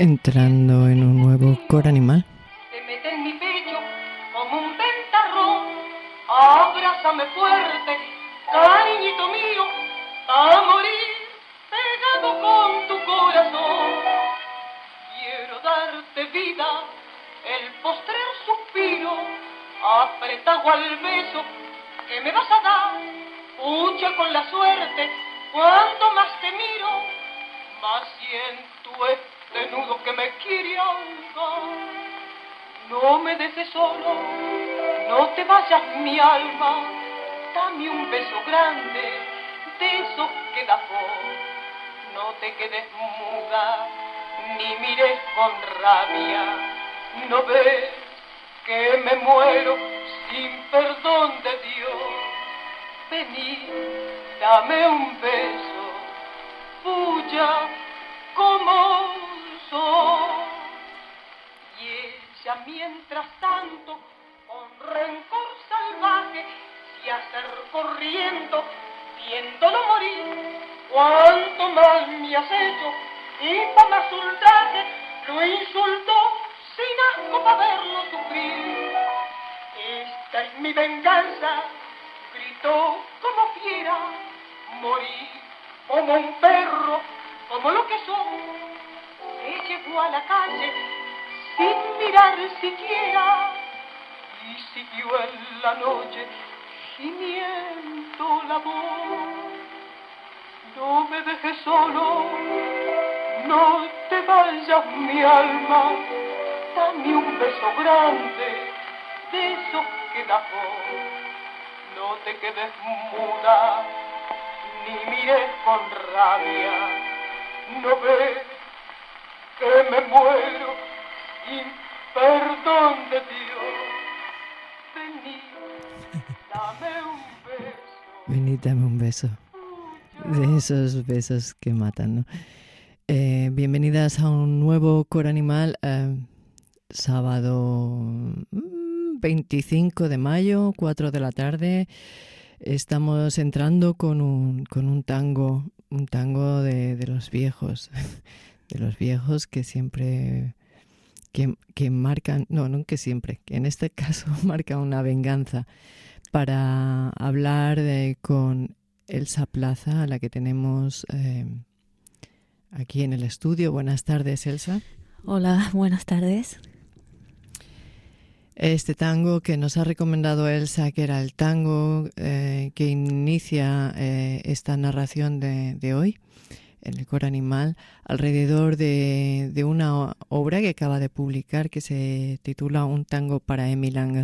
entrando en un nuevo coro animal. Se mete en mi pecho como un ventarrón. Abrázame fuerte, cariñito mío, a morir pegado con tu corazón. Quiero darte vida, el postrer suspiro, apretado al beso que me vas a dar. Pucha con la suerte, cuanto más te miro, más siento este nudo que me quiere ahogar. No me dejes solo, no te vayas mi alma, dame un beso grande, de esos que da voz. No te quedes muda, ni mires con rabia, no ves que me muero sin perdón de Dios. Vení, dame un beso, puya como soy. Y ella mientras tanto, con rencor salvaje, se acercó riendo, viéndolo morir. Cuánto mal me has hecho, y pa' más ultraje, lo insultó sin asco pa' verlo sufrir. Esta es mi venganza, gritó como fiera, morí como un perro, como lo que soy. Se llegó a la calle sin mirar siquiera y siguió en la noche gimiendo la voz. No me dejes solo, no te vayas mi alma, dame un beso grande, de esos que da voz. No te quedes muda, ni mires con rabia, no ves que me muero sin perdón de Dios. Vení, dame un beso. Vení, dame un beso. De esos besos que matan, ¿no? Bienvenidas a un nuevo coro animal, sábado 25 de mayo, 4 de la tarde. Estamos entrando con un tango de los viejos, de los viejos que siempre, que marcan, no que siempre, que en este caso marca una venganza, para hablar con Elsa Plaza, a la que tenemos aquí en el estudio. Buenas tardes, Elsa. Hola, buenas tardes. Este tango que nos ha recomendado Elsa, que era el tango que inicia esta narración de hoy en el coro animal, alrededor de una obra que acaba de publicar que se titula Un tango para Emilanga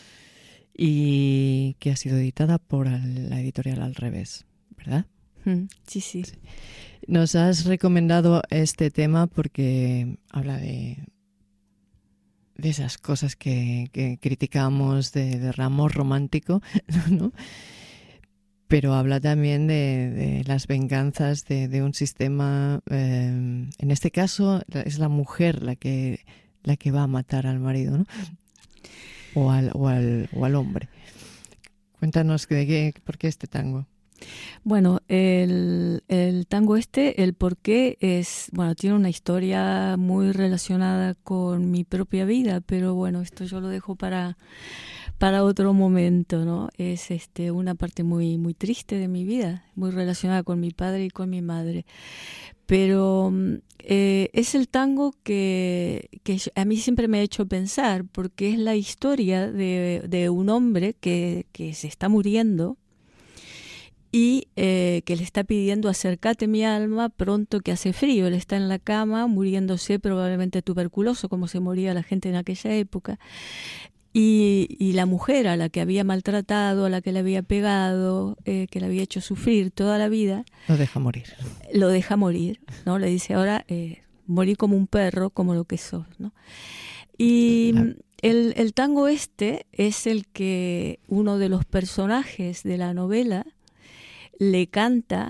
y que ha sido editada por la editorial Al Revés, ¿verdad? Sí. Nos has recomendado este tema porque habla de esas cosas que criticamos del amor romántico, ¿no? Pero habla también de las venganzas de un sistema. En este caso es la mujer la que va a matar al marido, ¿no? O al hombre. Cuéntanos por qué este tango. Bueno, el tango el porqué es, bueno, tiene una historia muy relacionada con mi propia vida, pero bueno, esto yo lo dejo para otro momento, ¿no? Es una parte muy, muy triste de mi vida, muy relacionada con mi padre y con mi madre. Pero es el tango que a mí siempre me ha hecho pensar, porque es la historia de un hombre que se está muriendo y que le está pidiendo: acércate mi alma, pronto que hace frío. Él está en la cama muriéndose, probablemente tuberculoso, como se moría la gente en aquella época. Y la mujer a la que había maltratado, a la que le había pegado, que le había hecho sufrir toda la vida, Lo deja morir. Lo deja morir, ¿no? Le dice: ahora morí como un perro, como lo que sos, ¿no? Y el tango es el que uno de los personajes de la novela le canta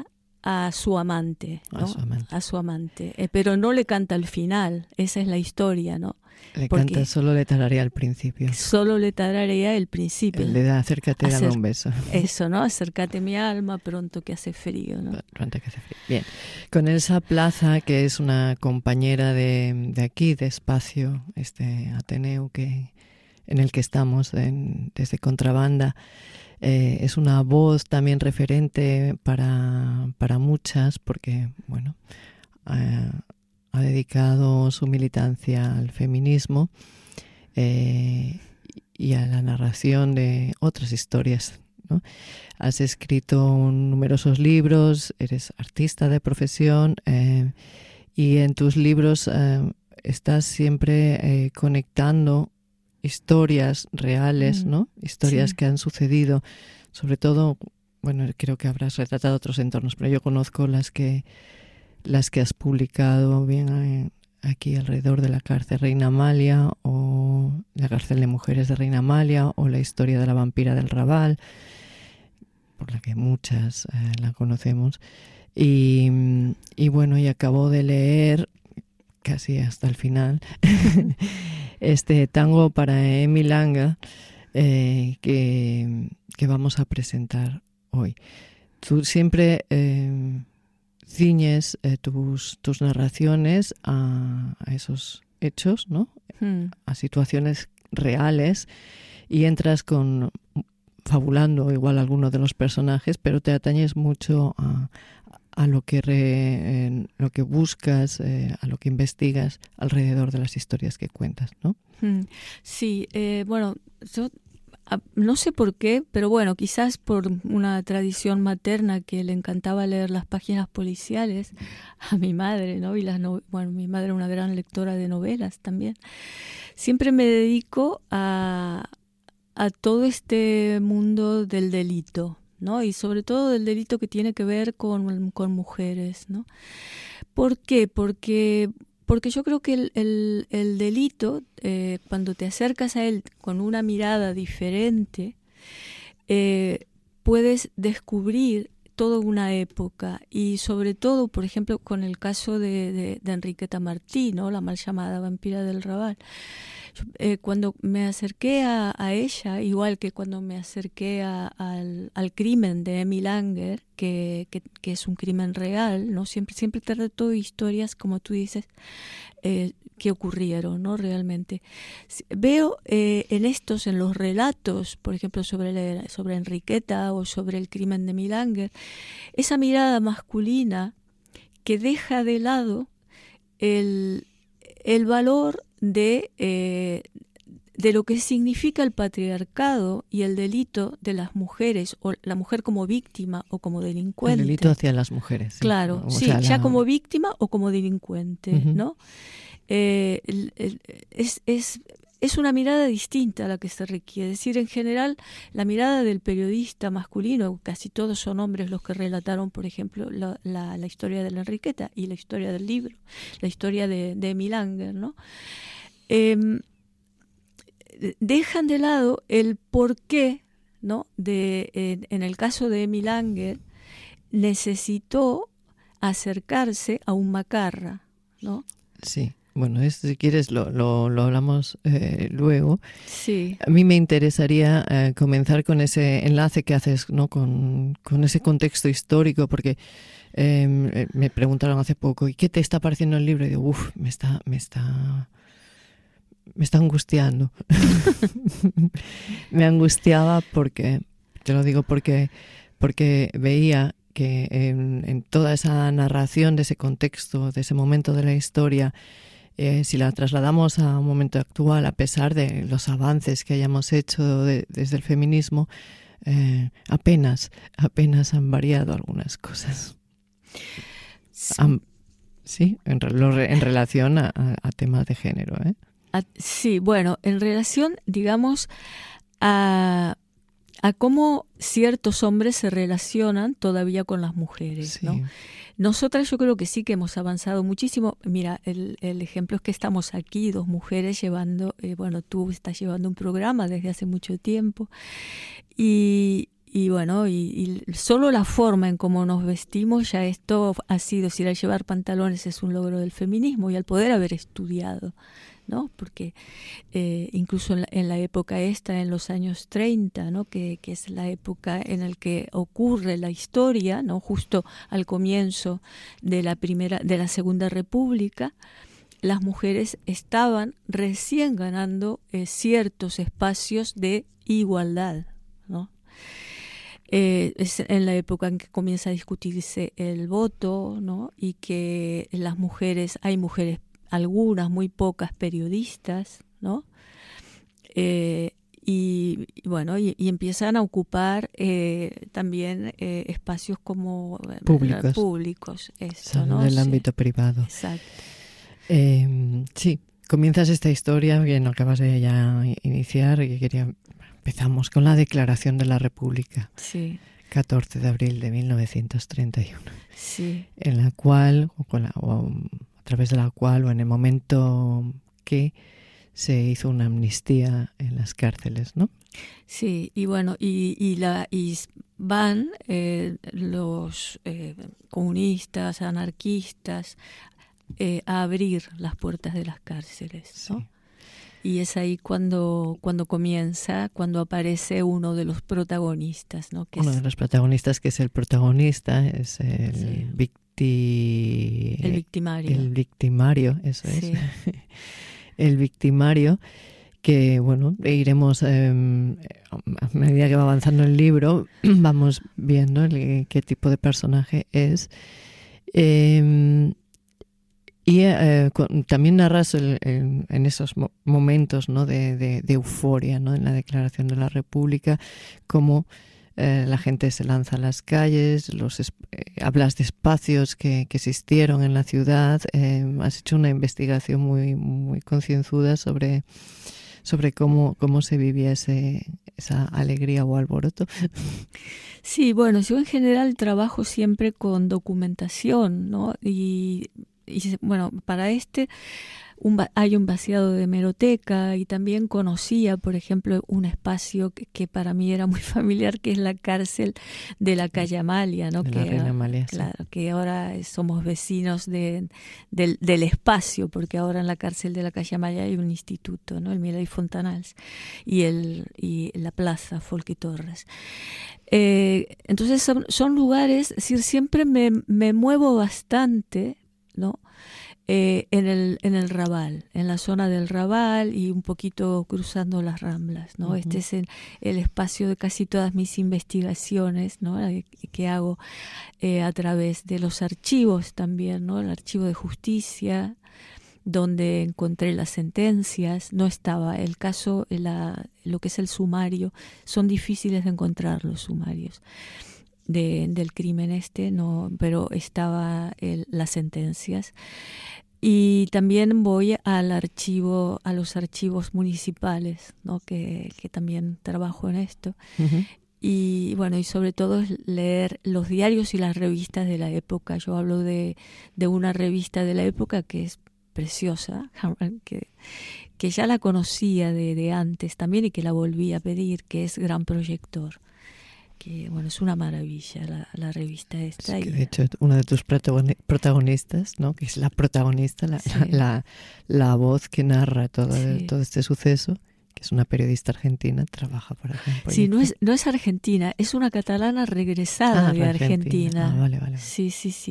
a su amante, ¿no? A su amante. Pero no le canta al final, esa es la historia, ¿no? Canta, solo le tararea al principio. Solo le tararea el principio. Le da, acércate, dame un beso. Eso, ¿no? Acércate mi alma, pronto que hace frío, ¿no? Pronto que hace frío. Bien. Con Elsa Plaza, que es una compañera de aquí, de Espacio, Ateneu, en el que estamos desde Contrabanda, es una voz también referente para muchas, porque, bueno, ha dedicado su militancia al feminismo y a la narración de otras historias, ¿no? Has escrito numerosos libros, eres artista de profesión y en tus libros estás siempre conectando historias reales, ¿no? Historias que han sucedido, sobre todo, bueno, creo que habrás retratado otros entornos, pero yo conozco las que has publicado bien aquí alrededor de la cárcel Reina Amalia o la cárcel de mujeres de Reina Amalia o la historia de la vampira del Raval, por la que muchas la conocemos. Y bueno, y acabo de leer casi hasta el final este tango para Emi Langa que vamos a presentar hoy. Tú siempre ciñes tus narraciones a esos hechos, ¿no? A situaciones reales y entras fabulando igual alguno de los personajes, pero te atañes mucho a lo que buscas, a lo que investigas alrededor de las historias que cuentas, ¿no? Sí, bueno, yo no sé por qué, pero bueno, quizás por una tradición materna que le encantaba leer las páginas policiales a mi madre, ¿no? Y bueno, mi madre era una gran lectora de novelas también. Siempre me dedico a todo este mundo del delito, ¿no? Y sobre todo del delito que tiene que ver con mujeres, ¿no? ¿Por qué? Porque yo creo que el delito, cuando te acercas a él con una mirada diferente, puedes descubrir toda una época y sobre todo, por ejemplo, con el caso de Enriqueta Martí, ¿no? La mal llamada vampira del Raval. Cuando me acerqué a ella, igual que cuando me acerqué al crimen de Emi Langer, que es un crimen real, ¿no? Siempre trató historias, como tú dices, que ocurrieron, ¿no? Realmente. Veo en los relatos, por ejemplo, sobre Enriqueta o sobre el crimen de Emi Langer, esa mirada masculina que deja de lado el valor de lo que significa el patriarcado y el delito de las mujeres, o la mujer como víctima o como delincuente. El delito hacia las mujeres. Sí. Claro, sí, ya como víctima o como delincuente, ¿no? Es una mirada distinta a la que se requiere. Es decir, en general, la mirada del periodista masculino, casi todos son hombres los que relataron, por ejemplo, la historia de la Enriqueta y la historia del libro, la historia de Emi Langer, ¿no? Dejan de lado el porqué, ¿no? En el caso de Emi Langer, necesitó acercarse a un macarra, ¿no? Sí. Bueno, si quieres lo hablamos luego. Sí. A mí me interesaría comenzar con ese enlace que haces, ¿no? Con ese contexto histórico, porque me preguntaron hace poco, ¿y qué te está pareciendo el libro? Y digo, me está angustiando. Me angustiaba porque, te lo digo porque veía que en toda esa narración de ese contexto, de ese momento de la historia, si la trasladamos a un momento actual, a pesar de los avances que hayamos hecho desde el feminismo, apenas han variado algunas cosas. Sí, en relación a temas de género, ¿eh? Sí, bueno, en relación, digamos, a cómo ciertos hombres se relacionan todavía con las mujeres, sí. ¿no? Nosotras yo creo que sí que hemos avanzado muchísimo. Mira, el ejemplo es que estamos aquí, dos mujeres llevando, tú estás llevando un programa desde hace mucho tiempo y Y bueno, y solo la forma en cómo nos vestimos, ya esto ha sido, si el llevar pantalones es un logro del feminismo, y al poder haber estudiado, ¿no? Porque incluso en la época esta, en los años 30, ¿no? Que es la época en la que ocurre la historia, ¿no? Justo al comienzo de la Segunda República, las mujeres estaban recién ganando ciertos espacios de igualdad, ¿no? Es en la época en que comienza a discutirse el voto, ¿no? Y que hay mujeres, algunas, muy pocas periodistas, ¿no? Y empiezan a ocupar también espacios como públicos, esto, ¿no? Del ámbito privado. Exacto. Sí, comienzas esta historia que no acabas de ya iniciar y que empezamos con la Declaración de la República. Sí. 14 de abril de 1931. Sí. En la cual, o a través de la cual, o en el momento que se hizo una amnistía en las cárceles, ¿no? Sí, y bueno, y van los comunistas, anarquistas, a abrir las puertas de las cárceles, ¿no? Sí. Y es ahí cuando aparece uno de los protagonistas, ¿no? Uno de los protagonistas, que es el protagonista, es el victimario. El victimario, eso sí. es. El victimario, que bueno, iremos a medida que va avanzando el libro, vamos viendo qué tipo de personaje es. También narras en esos momentos, ¿no? de euforia, ¿no? En la Declaración de la República, cómo la gente se lanza a las calles, hablas de espacios que existieron en la ciudad, has hecho una investigación muy, muy concienzuda sobre cómo se vivía esa alegría o alboroto. Sí, bueno, yo en general trabajo siempre con documentación, ¿no? Y bueno, para hay un vaciado de hemeroteca, y también conocía, por ejemplo, un espacio que para mí era muy familiar, que es la cárcel de la calle Amalia, ¿no? De la Reina Amalia, claro, sí. Que ahora somos vecinos del espacio, porque ahora en la cárcel de la calle Amalia hay un instituto, ¿no? El Milay Fontanals y la plaza Folky Torres. Entonces son lugares, es decir, siempre me muevo bastante, ¿no? En el Raval, en la zona del Raval, y un poquito cruzando las Ramblas, ¿no? Uh-huh. Este es el espacio de casi todas mis investigaciones, ¿no? Que hago a través de los archivos también, ¿no? El archivo de justicia, donde encontré las sentencias. No estaba el caso, lo que es el sumario, son difíciles de encontrar los sumarios del crimen no, pero estaba las sentencias. Y también voy a los archivos municipales, ¿no? que también trabajo en esto. Uh-huh. Y bueno, y sobre todo es leer los diarios y las revistas de la época. Yo hablo de una revista de la época que es preciosa, que ya la conocía de antes también, y que la volví a pedir, que es Gran Proyector. Que bueno, es una maravilla la revista esta. Es que, de hecho, uno de tus protagonistas, ¿no? Que es la protagonista, sí. la voz que narra todo este suceso, que es una periodista argentina, trabaja por ejemplo. Sí, no es argentina, es una catalana regresada de Argentina. Vale. Sí.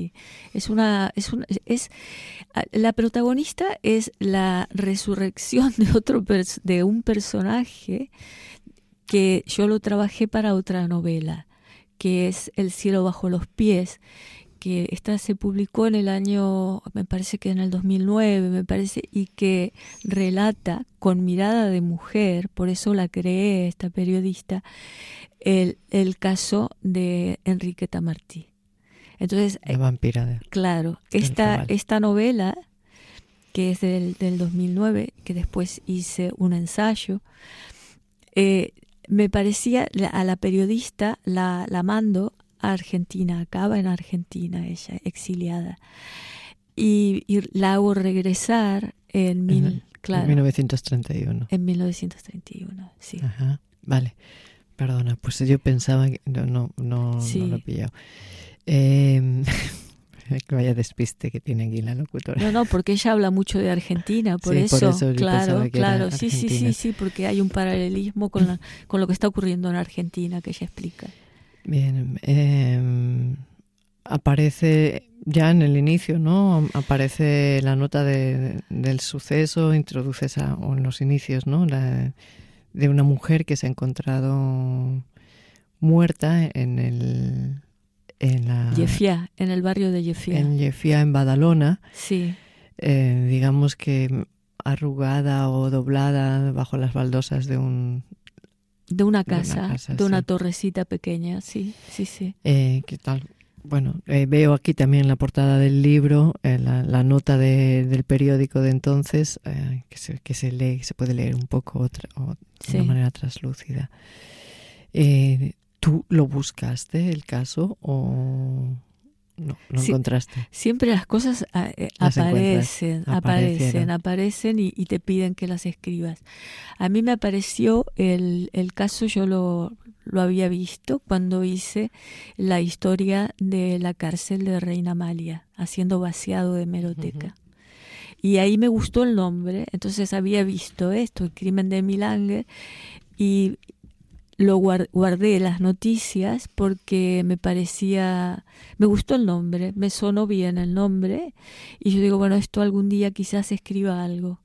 La protagonista es la resurrección de un personaje que yo lo trabajé para otra novela, que es El cielo bajo los pies, que esta se publicó en el año, me parece que en el 2009, y que relata con mirada de mujer, por eso la creé, esta periodista, el caso de Enriqueta Martí. Entonces, la vampira claro, esta novela, que es del 2009, que después hice un ensayo, me parecía, a la periodista la mando a Argentina, acaba en Argentina ella, exiliada, y la hago regresar en 1931. En 1931, sí. Ajá, vale. Perdona, pues yo pensaba que no lo he pillado. Vaya despiste que tiene aquí la locutora. No, porque ella habla mucho de Argentina, por eso claro, sí, porque hay un paralelismo con lo que está ocurriendo en Argentina que ella explica. Bien, aparece ya en el inicio, ¿no? Aparece la nota del suceso, introduces o en los inicios, ¿no? De una mujer que se ha encontrado muerta en Llefià, en el barrio de Llefià. En Llefià, en Badalona. Sí. Digamos que arrugada o doblada bajo las baldosas de una casa, de una torrecita pequeña, sí. ¿Qué tal? Bueno, veo aquí también en la portada del libro la nota del periódico de entonces, que se lee, se puede leer un poco de una manera traslúcida. ¿Tú lo buscaste, el caso, o no encontraste? Siempre las cosas aparecen y te piden que las escribas. A mí me apareció el caso, yo lo había visto cuando hice la historia de la cárcel de Reina Amalia, haciendo vaciado de hemeroteca. Y ahí me gustó el nombre, entonces había visto esto, el crimen de Emilanger, y lo guardé las noticias porque me gustó el nombre, me sonó bien el nombre, y yo digo, bueno, esto algún día quizás escriba algo.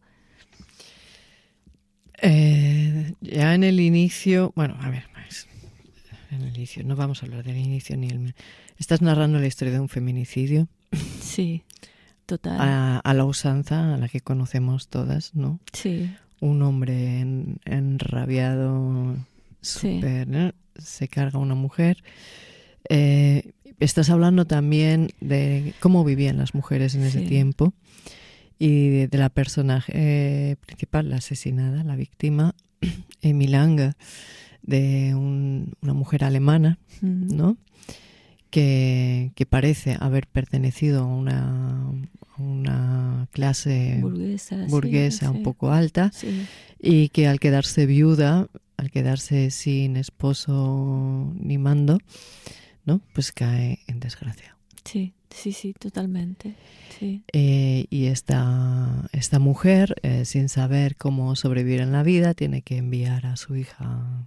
Ya en el inicio, bueno, a ver, en el inicio, no vamos a hablar del inicio estás narrando la historia de un feminicidio. Sí, total. A la usanza, a la que conocemos todas, ¿no? Sí. Un hombre enrabiado, súper, se carga a una mujer. Estás hablando también de cómo vivían las mujeres en ese tiempo y de la personaje principal, la asesinada, la víctima, Emilanger, de una mujer alemana, ¿no? Que parece haber pertenecido a una clase burguesa un poco alta, y que al quedarse viuda, al quedarse sin esposo ni mando, ¿no? Pues cae en desgracia. Sí, totalmente. Sí. Y esta mujer, sin saber cómo sobrevivir en la vida, tiene que enviar a su hija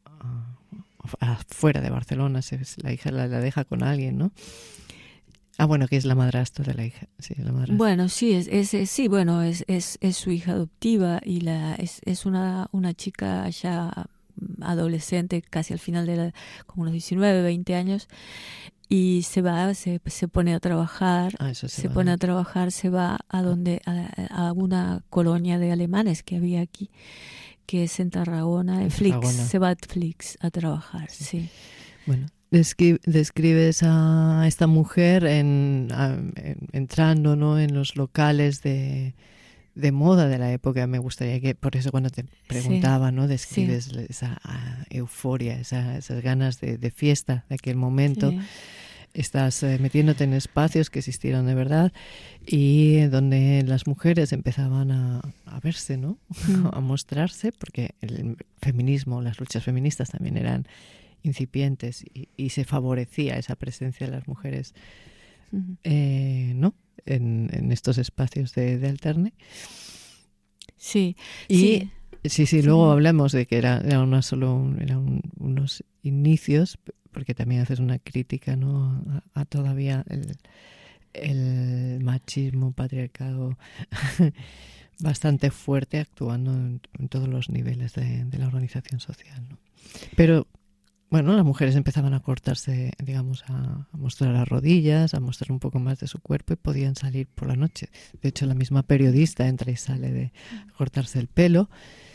fuera de Barcelona. La hija la deja con alguien, ¿no? Bueno, que es la madrastra de la hija. Sí, la madrastra. Bueno, sí, es su hija adoptiva, y es una chica ya adolescente, casi al final como unos 19, 20 años, y se pone a trabajar, se va a una colonia de alemanes que había aquí, que es en Tarragona, se va a Flix a trabajar, sí. Bueno, describes a esta mujer entrando, ¿no?, en los locales de moda de la época. Me gustaría que, por eso cuando te preguntaba, ¿no?, describes esa euforia, esas ganas de fiesta de aquel momento. Sí. Estás metiéndote en espacios que existieron de verdad y donde las mujeres empezaban a verse, ¿no? A mostrarse, porque el feminismo, las luchas feministas también eran incipientes y se favorecía esa presencia de las mujeres, ¿no?, en estos espacios de alterne. Sí. Y sí, luego hablamos de que eran unos inicios, porque también haces una crítica, ¿no?, a todavía el machismo, patriarcado bastante fuerte, actuando en todos los niveles de la organización social, ¿no? Pero bueno, las mujeres empezaban a cortarse, digamos, a mostrar las rodillas, a mostrar un poco más de su cuerpo, y podían salir por la noche. De hecho, la misma periodista entra y sale de cortarse el pelo,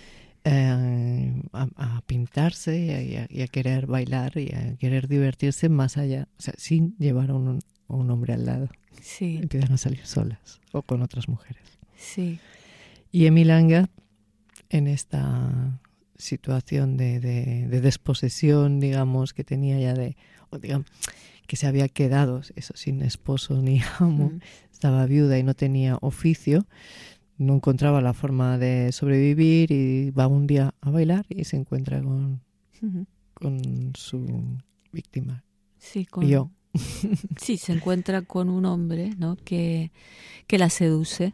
a pintarse y a querer bailar y a querer divertirse más allá, o sea, sin llevar a un hombre al lado. Sí. Empiezan a salir solas o con otras mujeres. Sí. Y Emilanger, en esta situación de desposesión, digamos, que tenía ya que se había quedado eso, sin esposo ni amo, estaba viuda y no tenía oficio, no encontraba la forma de sobrevivir, y va un día a bailar y se encuentra con con su víctima. Sí, Yo. Sí, se encuentra con un hombre, ¿no? que la seduce,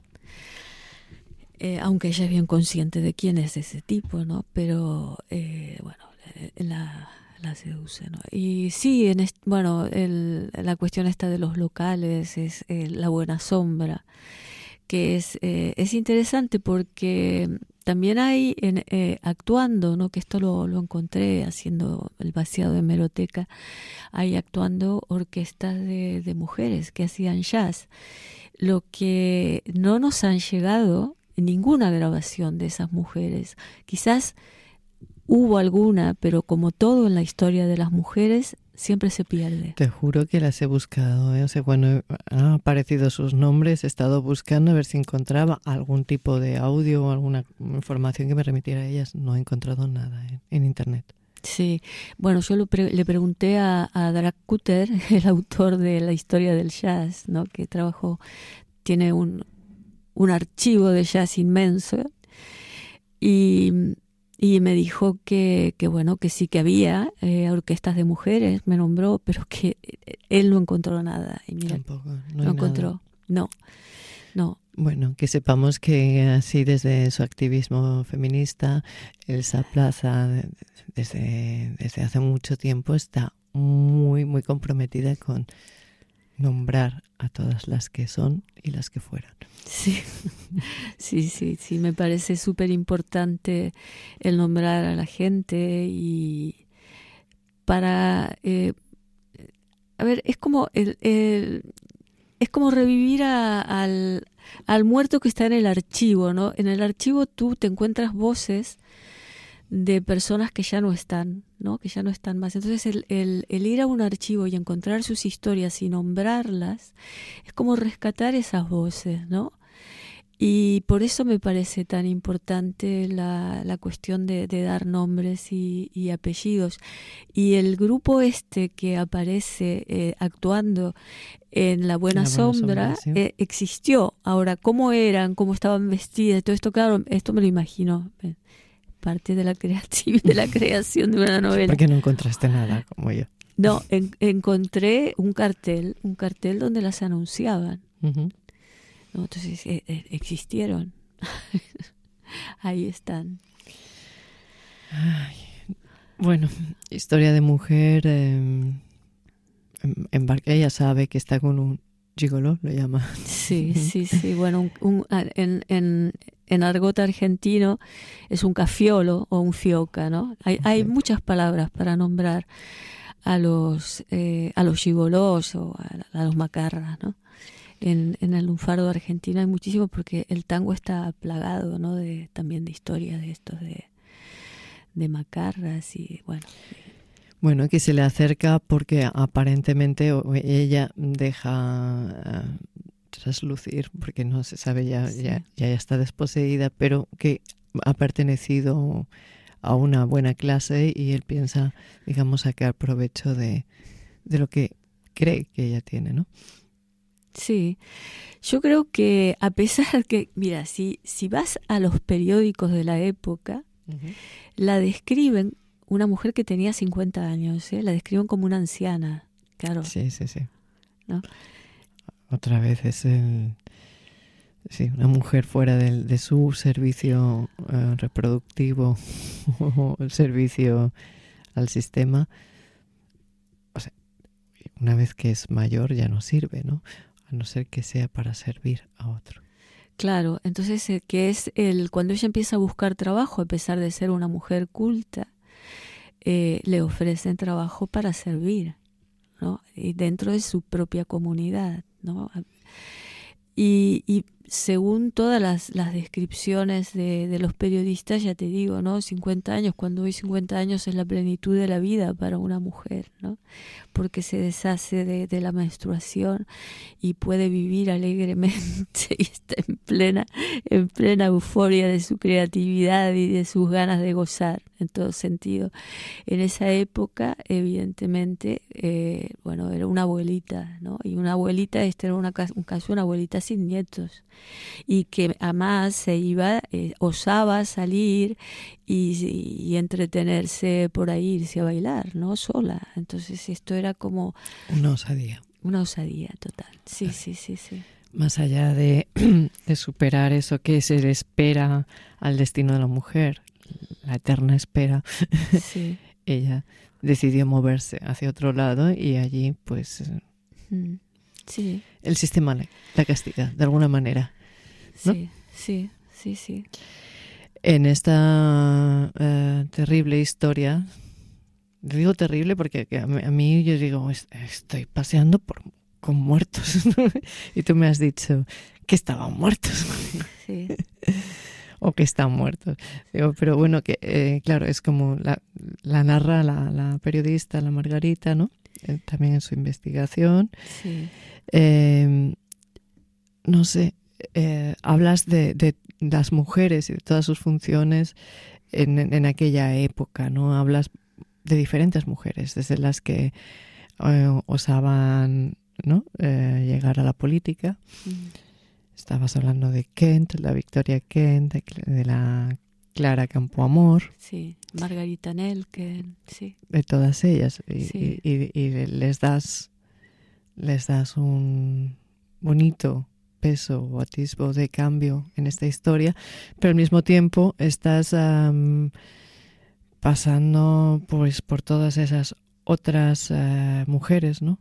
aunque ella es bien consciente de quién es ese tipo, ¿no? Pero bueno, la seduce, ¿no? Y sí, la cuestión esta de los locales es la buena sombra, que es interesante porque también hay actuando, ¿no? Que esto lo encontré haciendo el vaciado de hemeroteca, hay actuando orquestas de mujeres que hacían jazz. Lo que no nos han llegado ninguna grabación de esas mujeres. Quizás hubo alguna, pero como todo en la historia de las mujeres, siempre se pierde. Te juro que las he buscado, ¿eh? O sea, cuando han aparecido sus nombres, he estado buscando a ver si encontraba algún tipo de audio o alguna información que me remitiera a ellas. No he encontrado nada en internet. Sí, bueno, yo le pregunté a Drake Kutter, el autor de la historia del jazz, ¿no? Que tiene un archivo de jazz inmenso, y me dijo que bueno, que sí que había orquestas de mujeres, me nombró, pero que él no encontró nada. Y mira, tampoco, no encontró, no. Bueno, que sepamos que así desde su activismo feminista, Elsa Plaza desde hace mucho tiempo está muy, muy comprometida con nombrar a todas las que son y las que fueron. Sí, sí, me parece súper importante el nombrar a la gente y para... a ver, es como es como revivir al muerto que está en el archivo, ¿no? En el archivo tú te encuentras voces de personas que ya no están, ¿no? Que ya no están más. Entonces el ir a un archivo y encontrar sus historias y nombrarlas es como rescatar esas voces, ¿no? Y por eso me parece tan importante la cuestión de dar nombres y apellidos. Y el grupo que aparece actuando en La Buena Sombra, sí. Existió. Ahora, ¿cómo eran? ¿Cómo estaban vestidas? Todo esto, claro, esto me lo imagino. Parte de la creación de una novela. Porque no encontraste nada como yo. No, encontré un cartel donde las anunciaban. Uh-huh. ¿No? Entonces existieron. Ahí están. Ay, bueno, historia de mujer. Ella sabe que está con un gigoló, lo llama. Sí. Bueno, en argot argentino es un cafiolo o un fioca, ¿no? Hay muchas palabras para nombrar a los gigolós o a los macarras, ¿no? En el lunfardo argentino hay muchísimo porque el tango está plagado, ¿no? También de historias de estos de macarras y bueno. Bueno, que se le acerca porque aparentemente ella deja traslucir, porque no se sabe, ya está desposeída, pero que ha pertenecido a una buena clase y él piensa, digamos, sacar provecho de lo que cree que ella tiene, ¿no? Sí, yo creo que a pesar que, mira, si vas a los periódicos de la época, uh-huh, la describen una mujer que tenía 50 años, la describen como una anciana, claro. Sí. ¿No? Otra vez es una mujer fuera de su servicio reproductivo o el servicio al sistema. O sea, una vez que es mayor ya no sirve, ¿no? A no ser que sea para servir a otro. Claro, entonces que es cuando ella empieza a buscar trabajo, a pesar de ser una mujer culta, le ofrecen trabajo para servir, ¿no? Y dentro de su propia comunidad, ¿no? Y según todas las descripciones de los periodistas, ya te digo, ¿no? 50 años, cuando hoy 50 años es la plenitud de la vida para una mujer, ¿no? Porque se deshace de la menstruación y puede vivir alegremente y está en plena euforia de su creatividad y de sus ganas de gozar, en todo sentido. En esa época, evidentemente, era una abuelita, ¿no? Y una abuelita, era un caso de una abuelita sin nietos. y que además se iba, osaba salir y entretenerse por ahí, irse a bailar, ¿no? Sola. Entonces esto era como una osadía. Una osadía total, sí. Más allá de superar eso que se le espera al destino de la mujer, la eterna espera, sí. Ella decidió moverse hacia otro lado y allí, pues, sí. El sistema la castiga, de alguna manera, ¿no? Sí. En esta terrible historia, digo terrible porque a mí yo digo, estoy paseando con muertos. Y tú me has dicho que estaban muertos. Sí. O que están muertos. Digo, pero bueno, que claro, es como la narra la periodista, la Margarita, ¿no? También en su investigación. Sí. No sé, hablas de las mujeres y de todas sus funciones en aquella época, ¿no? Hablas de diferentes mujeres, desde las que osaban, ¿no? Llegar a la política. Estabas hablando de Kent, la Victoria Kent, de la Clara Campoamor. Sí, Margarita Nelken, sí. De todas ellas. Sí. Y les das un bonito peso o atisbo de cambio en esta historia, pero al mismo tiempo estás pasando pues por todas esas otras mujeres, ¿no?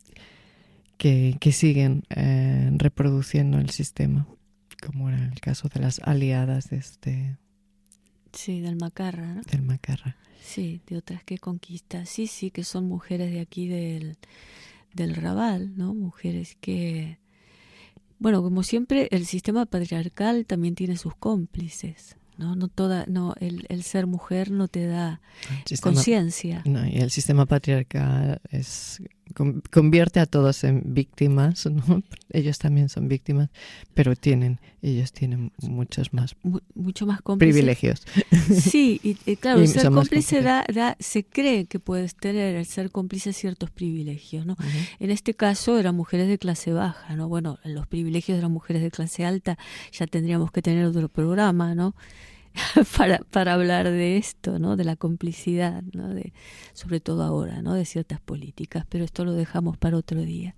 Que siguen reproduciendo el sistema, como era el caso de las aliadas de Sí, del Macarra, ¿no? Del Macarra. Sí, de otras que conquista. Sí, que son mujeres de aquí del Raval, ¿no? Mujeres que... Bueno, como siempre, el sistema patriarcal también tiene sus cómplices, ¿no? El ser mujer no te da conciencia. No, y el sistema patriarcal convierte a todos en víctimas, ¿no? Ellos también son víctimas, pero ellos tienen mucho más cómplices. Privilegios. Sí, y claro, el ser cómplice se cree que puedes tener, el ser cómplice, ciertos privilegios, ¿no? Uh-huh. En este caso eran mujeres de clase baja, ¿no? Bueno, los privilegios de las mujeres de clase alta ya tendríamos que tener otro programa, ¿no? para hablar de esto, ¿no? De la complicidad, ¿no? Sobre todo ahora, ¿no? De ciertas políticas, pero esto lo dejamos para otro día.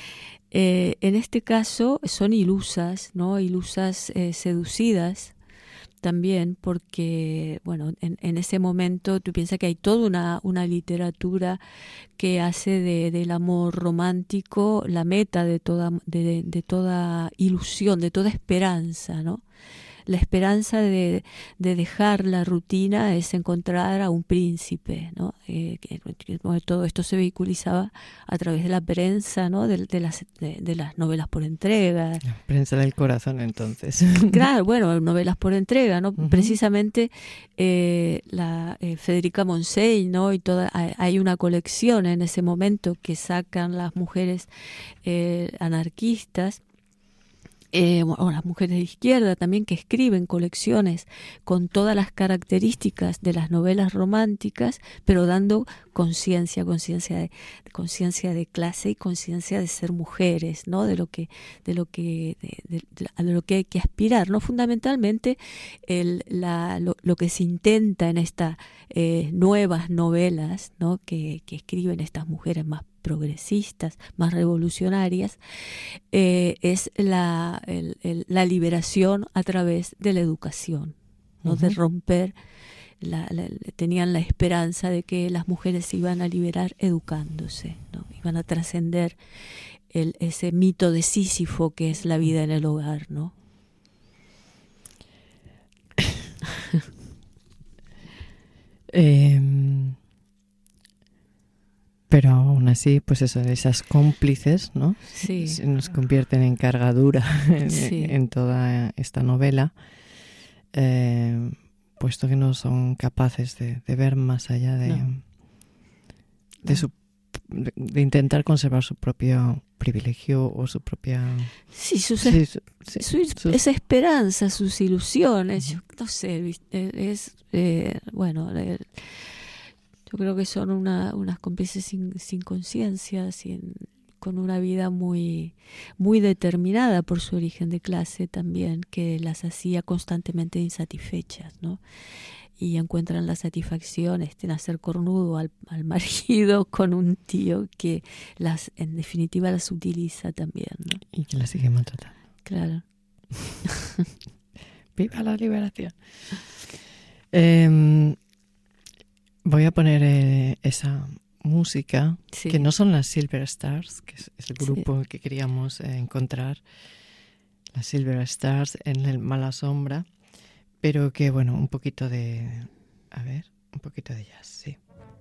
En este caso son ilusas, ¿no? Ilusas seducidas también, porque, bueno, en ese momento tú piensas que hay toda una literatura que hace del amor romántico la meta de toda ilusión, de toda esperanza, ¿no? La esperanza de dejar la rutina es encontrar a un príncipe, ¿no? Todo esto se vehiculizaba a través de la prensa, ¿no? De las novelas por entrega. La prensa del corazón, entonces. Claro, bueno, novelas por entrega, ¿no? Uh-huh. Precisamente Federica Montseny, ¿no? Y hay una colección en ese momento que sacan las mujeres anarquistas. O las mujeres de izquierda también, que escriben colecciones con todas las características de las novelas románticas, pero dando conciencia de clase y conciencia de ser mujeres, ¿no? De lo que hay que aspirar, ¿no? Fundamentalmente lo que se intenta en estas nuevas novelas, ¿no? que escriben estas mujeres más progresistas, más revolucionarias, es la liberación a través de la educación, ¿no? Uh-huh. De romper, tenían la esperanza de que las mujeres se iban a liberar educándose, ¿no? Iban a trascender ese mito de Sísifo que es la vida en el hogar, ¿no? Pero aún así, pues eso, esas cómplices, ¿no? Sí. Nos convierten en cargadura en toda esta novela, puesto que no son capaces de ver más allá de intentar conservar su propio privilegio o su propia... Sí, esa esperanza, sus ilusiones, yo no sé, yo creo que son unas cómplices sin conciencia, con una vida muy, muy determinada por su origen de clase también, que las hacía constantemente insatisfechas, ¿no? Y encuentran la satisfacción en hacer cornudo al marido con un tío que en definitiva las utiliza también, ¿no? Y que las sigue maltratando. Claro. ¡Viva la liberación! Voy a poner esa música, Sí. que no son las Silver Stars, que es el grupo que queríamos encontrar, las Silver Stars en el Mala Sombra, pero que, bueno, un poquito de jazz, sí.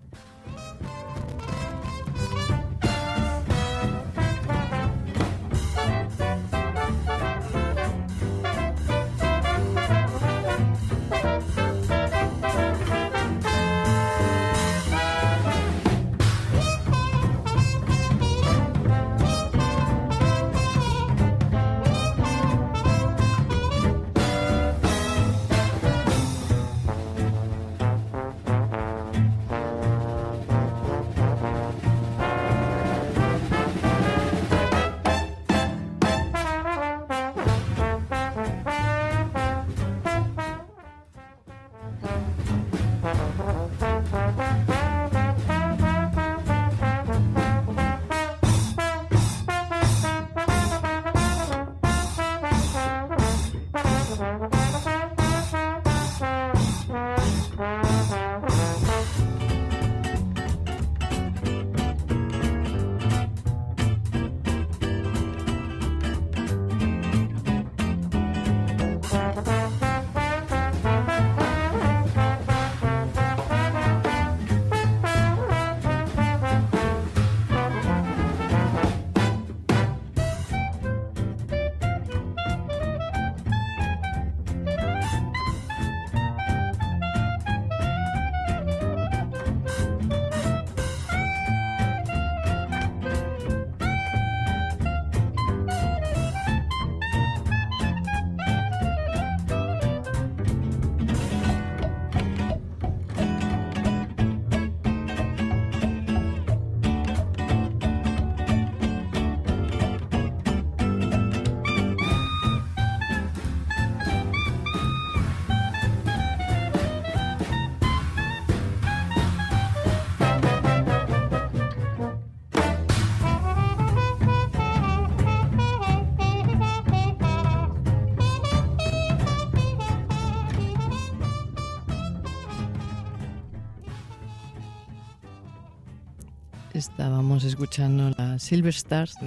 Estábamos escuchando las Silver Stars,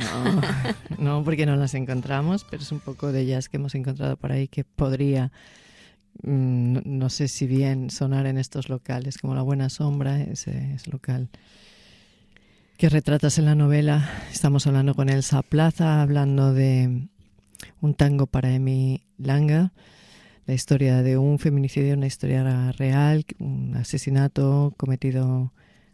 no porque no las encontramos, pero es un poco de jazz que hemos encontrado por ahí que podría, no sé si bien sonar en estos locales, como La Buena Sombra, ese local que retratas en la novela. Estamos hablando con Elsa Plaza, hablando de un tango para Emi Langa, la historia de un feminicidio, una historia real, un asesinato cometido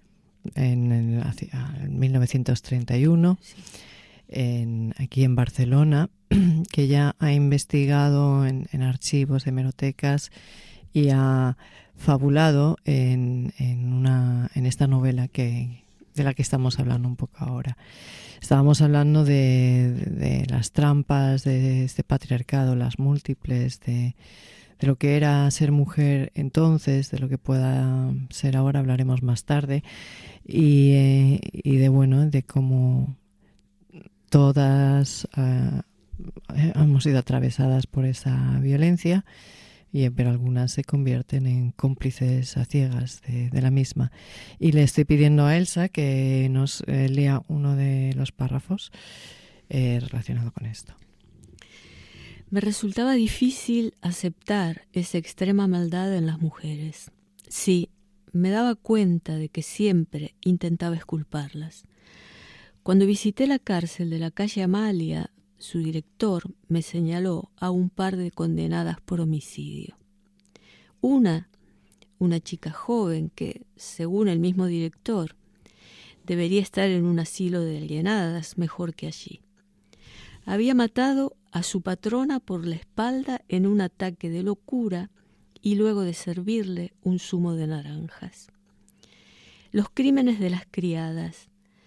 hacia 1931, sí. Aquí en Barcelona, que ya ha investigado en archivos, hemerotecas, y ha fabulado en esta novela de la que estamos hablando un poco ahora. Estábamos hablando de las trampas de este patriarcado, las múltiples, de lo que era ser mujer entonces, de lo que pueda ser ahora, hablaremos más tarde, y de cómo todas hemos sido atravesadas por esa violencia, pero algunas se convierten en cómplices a ciegas de la misma. Y le estoy pidiendo a Elsa que nos lea uno de los párrafos relacionado con esto. Me resultaba difícil aceptar esa extrema maldad en las mujeres. Sí, me daba cuenta de que siempre intentaba exculparlas. Cuando visité la cárcel de la calle Amalia, su director me señaló a un par de condenadas por homicidio. Una chica joven que, según el mismo director, debería estar en un asilo de alienadas mejor que allí. Había matado a su patrona por la espalda en un ataque de locura y luego de servirle un zumo de naranjas. Los crímenes de las criadas.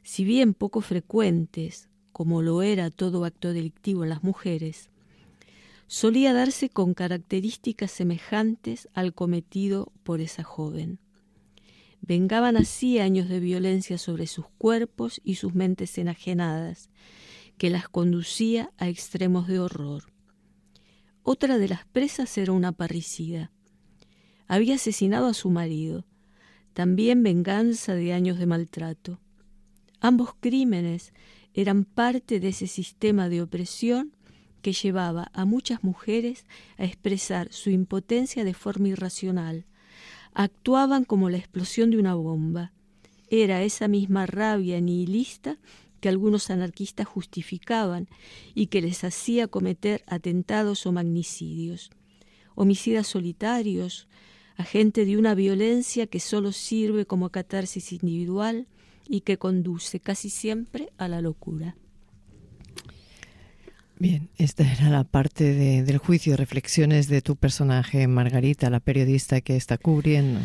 Si bien poco frecuentes, como lo era todo acto delictivo en las mujeres, solía darse con características semejantes al cometido por esa joven. Vengaban así años de violencia sobre sus cuerpos y sus mentes enajenadas, que las conducía a extremos de horror. Otra de las presas era una parricida. Había asesinado a su marido, también venganza de años de maltrato. Ambos crímenes eran parte de ese sistema de opresión que llevaba a muchas mujeres a expresar su impotencia de forma irracional. Actuaban como la explosión de una bomba. Era esa misma rabia nihilista que algunos anarquistas justificaban y que les hacía cometer atentados o magnicidios. Homicidas solitarios, agente de una violencia que solo sirve como catarsis individual y que conduce casi siempre a la locura. Bien, esta era la parte del juicio, reflexiones de tu personaje Margarita, la periodista que está cubriendo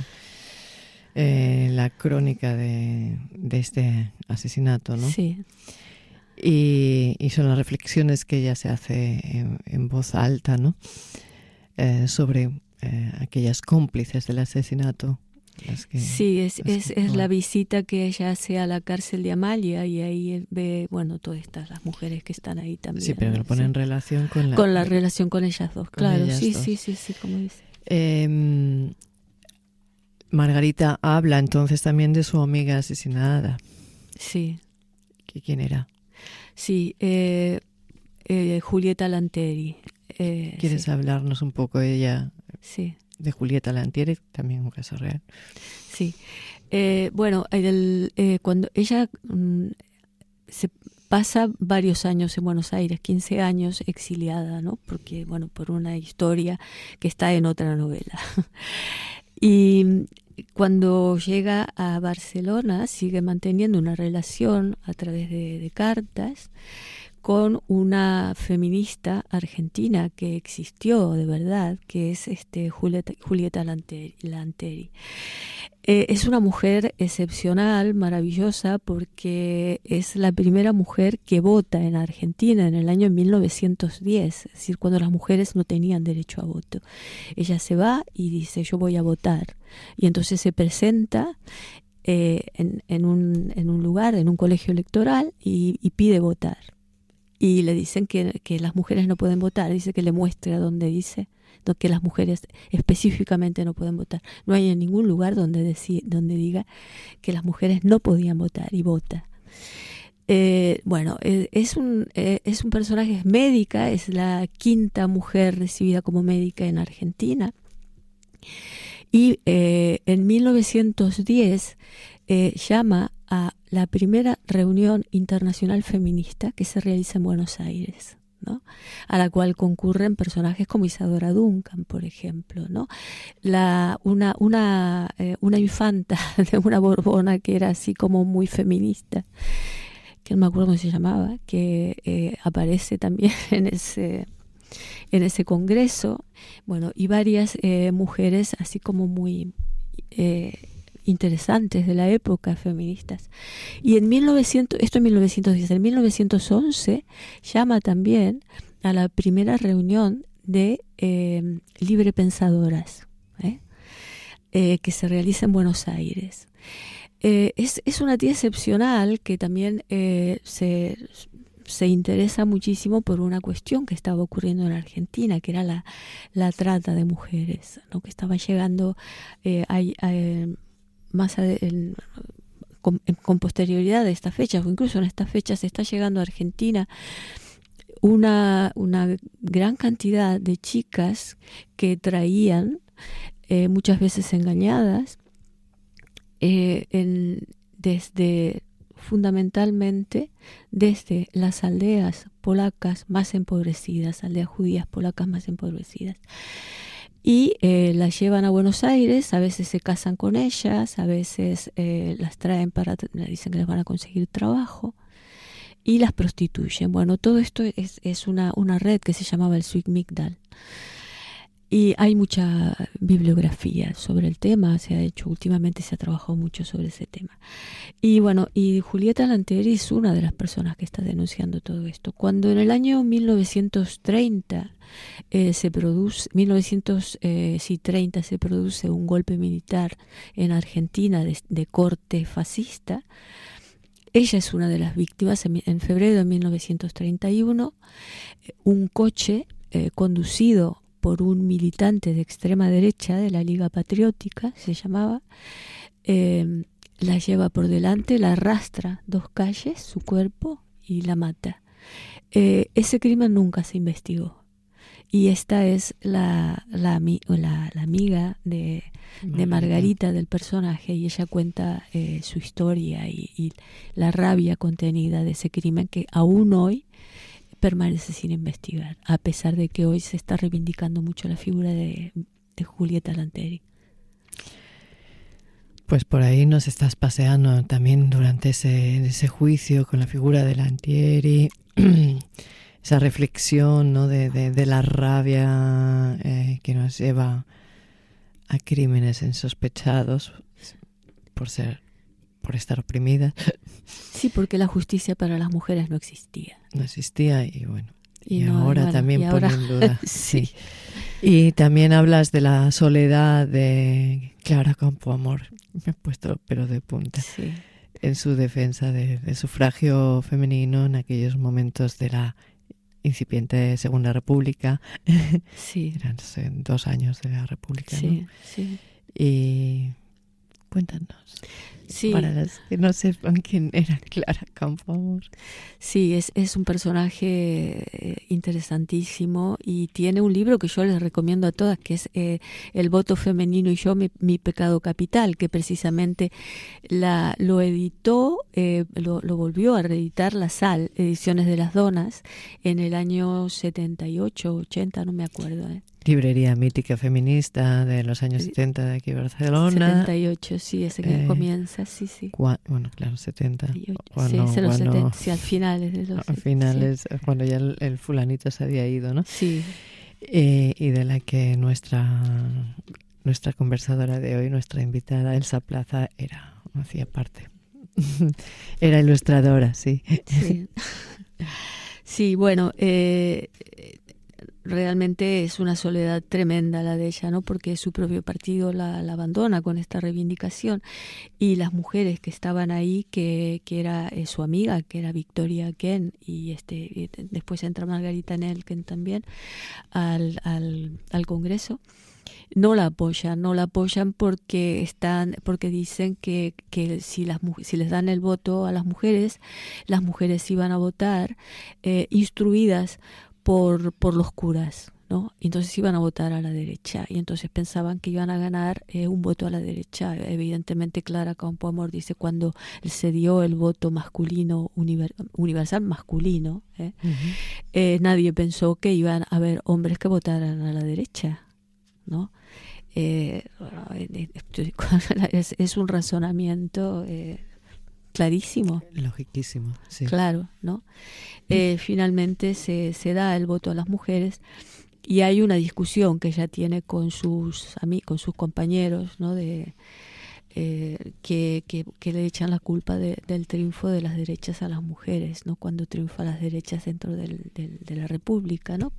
la crónica de este asesinato, ¿no? Sí. Y son las reflexiones que ella se hace en voz alta, ¿no? Sobre aquellas cómplices del asesinato. Sí, es la visita que ella hace a la cárcel de Amalia y ahí ve, bueno, todas las mujeres que están ahí también. Sí, pero lo pone en relación con la relación con ellas dos, claro, sí, como dice. Margarita habla entonces también de su amiga asesinada. Sí. ¿Quién era? Sí, Julieta Lanteri. ¿Quieres hablarnos un poco de ella? Sí. De Julieta Lanteri, también un caso real. Sí. Bueno, cuando ella se pasa varios años en Buenos Aires, 15 años exiliada, ¿no? Porque, bueno, por una historia que está en otra novela. Y cuando llega a Barcelona sigue manteniendo una relación a través de cartas con una feminista argentina que existió de verdad, que es Julieta Lanteri. Es una mujer excepcional, maravillosa, porque es la primera mujer que vota en Argentina en el año 1910, es decir, cuando las mujeres no tenían derecho a voto. Ella se va y dice, yo voy a votar. Y entonces se presenta en un lugar, en un colegio electoral, y pide votar. Y le dicen que las mujeres no pueden votar. Dice que le muestre a donde dice que las mujeres específicamente no pueden votar. No hay en ningún lugar donde diga que las mujeres no podían votar, y vota. Bueno, es un personaje, es médica, es la quinta mujer recibida como médica en Argentina. Y en 1910 llama a la primera reunión internacional feminista que se realiza en Buenos Aires, ¿no? A la cual concurren personajes como Isadora Duncan, por ejemplo, ¿no? Una infanta de una Borbona que era así como muy feminista, que no me acuerdo cómo se llamaba, que aparece también en ese congreso, bueno, y varias mujeres así como muy interesantes de la época, feministas. Y en 1910, en 1911 llama también a la primera reunión de librepensadoras, que se realiza en Buenos Aires. Es una tía excepcional que también se interesa muchísimo por una cuestión que estaba ocurriendo en Argentina, que era la trata de mujeres, ¿no? Que estaba llegando con posterioridad de estas fechas, o incluso en estas fechas está llegando a Argentina una gran cantidad de chicas que traían, muchas veces engañadas, fundamentalmente desde las aldeas polacas más empobrecidas, aldeas judías polacas más empobrecidas. Y las llevan a Buenos Aires, a veces se casan con ellas, a veces las traen le dicen que les van a conseguir trabajo, y las prostituyen. Bueno, todo esto es una red que se llamaba el Zwick-Migdal. Y hay mucha bibliografía sobre el tema, últimamente se ha trabajado mucho sobre ese tema. Y bueno, y Julieta Lanteri es una de las personas que está denunciando todo esto. Cuando en el año 1930 se produce un golpe militar en Argentina de corte fascista, ella es una de las víctimas. En febrero de 1931, un coche conducido por un militante de extrema derecha de la Liga Patriótica, se llamaba, la lleva por delante, la arrastra 2 calles, su cuerpo, y la mata. Ese crimen nunca se investigó. Y esta es la amiga de Margarita, del personaje, y ella cuenta su historia y la rabia contenida de ese crimen que aún hoy permanece sin investigar, a pesar de que hoy se está reivindicando mucho la figura de Julieta Lanteri. Pues por ahí nos estás paseando también durante ese juicio con la figura de Lanteri, esa reflexión, ¿no? de la rabia que nos lleva a crímenes insospechados por estar oprimidas. Sí, porque la justicia para las mujeres no existía. No existía y bueno, y no, ahora bueno, también pone en duda. Sí. Y también hablas de la soledad de Clara Campoamor. Me he puesto pero de punta. Sí. En su defensa del sufragio femenino en aquellos momentos de la incipiente Segunda República. Sí. Eran 2 años de la República, sí, ¿no? Sí. Y cuéntanos. Sí. Para las que no sepan quién era Clara Campoamor. Sí, es un personaje interesantísimo y tiene un libro que yo les recomiendo a todas, que es El voto femenino y yo, mi pecado capital, que precisamente lo editó, lo volvió a reeditar la SAL, Ediciones de las Donas, en el año 78, 80, no me acuerdo. Librería mítica feminista de los años 70 de aquí de Barcelona. 78, sí, ese que comienza, sí. Bueno, claro, 70. Sí, al finales de los... Al finales, sí. Cuando ya el fulanito se había ido, ¿no? Sí. Y de la que nuestra conversadora de hoy, nuestra invitada, Elsa Plaza, hacía parte. Era ilustradora, sí. Sí, sí, bueno, realmente es una soledad tremenda la de ella, ¿no? Porque su propio partido la abandona con esta reivindicación, y las mujeres que estaban ahí, que era su amiga, que era Victoria Ken, y después entra Margarita Nelken también al Congreso, no la apoyan porque dicen que si les dan el voto a las mujeres iban a votar instruidas por los curas, ¿no? Entonces iban a votar a la derecha, y entonces pensaban que iban a ganar un voto a la derecha. Evidentemente Clara Campoamor dice, cuando se dio el voto masculino, universal masculino, uh-huh. Nadie pensó que iban a haber hombres que votaran a la derecha, ¿no? Es un razonamiento clarísimo. Logiquísimo, sí. Claro, ¿no? Finalmente se da el voto a las mujeres, y hay una discusión que ella tiene con sus compañeros, ¿no? Que le echan la culpa del triunfo de las derechas a las mujeres, ¿no? Cuando triunfan las derechas dentro de la República, ¿no?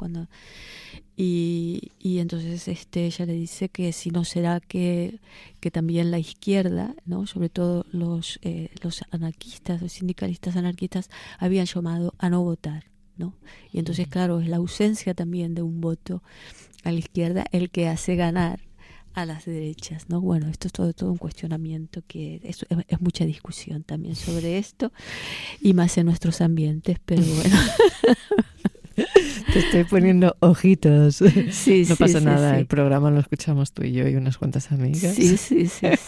Y entonces ella le dice que si no será que también la izquierda, ¿no? Sobre todo los anarquistas, los sindicalistas anarquistas, habían llamado a no votar, ¿no? Y entonces, claro, es la ausencia también de un voto a la izquierda el que hace ganar a las derechas, ¿no? Bueno, esto es todo un cuestionamiento, que es mucha discusión también sobre esto, y más en nuestros ambientes, pero bueno. Te estoy poniendo ojitos. Sí, no pasa nada, sí. El programa lo escuchamos tú y yo y unas cuantas amigas. Sí.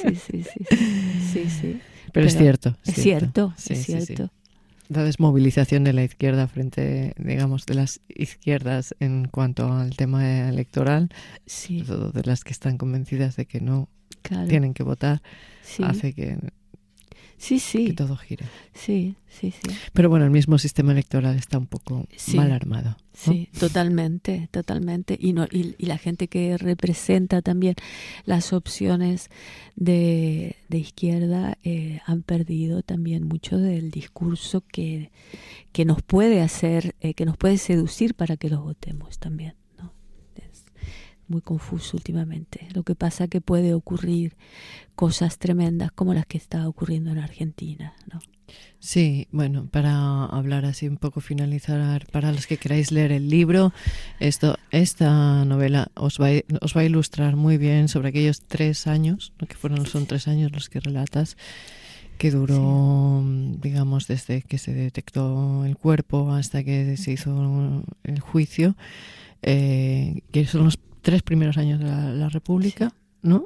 Pero es cierto. Es cierto. La desmovilización de la izquierda frente, digamos, de las izquierdas en cuanto al tema electoral, sí. De las que están convencidas de que no tienen que votar, hace que Sí, sí. Que todo gire. Sí, sí, sí. Pero bueno, el mismo sistema electoral está un poco mal armado, ¿no? Sí, totalmente, totalmente. Y la gente que representa también las opciones de izquierda han perdido también mucho del discurso que nos puede hacer, que nos puede seducir para que los votemos también, ¿no? Es muy confuso últimamente. Lo que pasa que puede ocurrir cosas tremendas como las que está ocurriendo en Argentina, ¿no? Sí, bueno, para hablar así un poco, finalizar, para los que queráis leer el libro, esta novela os va a ilustrar muy bien sobre aquellos 3 años, ¿no? Son 3 años los que relatas, que duró, digamos, desde que se detectó el cuerpo hasta que se hizo el juicio, que son los 3 primeros años de la República, ¿no?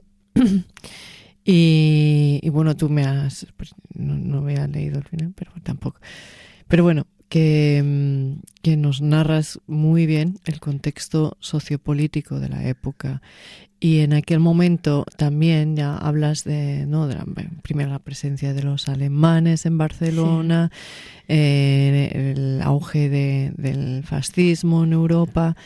Y bueno, tú pues, no había leído el final, pero tampoco. Pero bueno, que nos narras muy bien el contexto sociopolítico de la época. Y en aquel momento también ya hablas de la presencia de los alemanes en Barcelona, el auge del fascismo en Europa.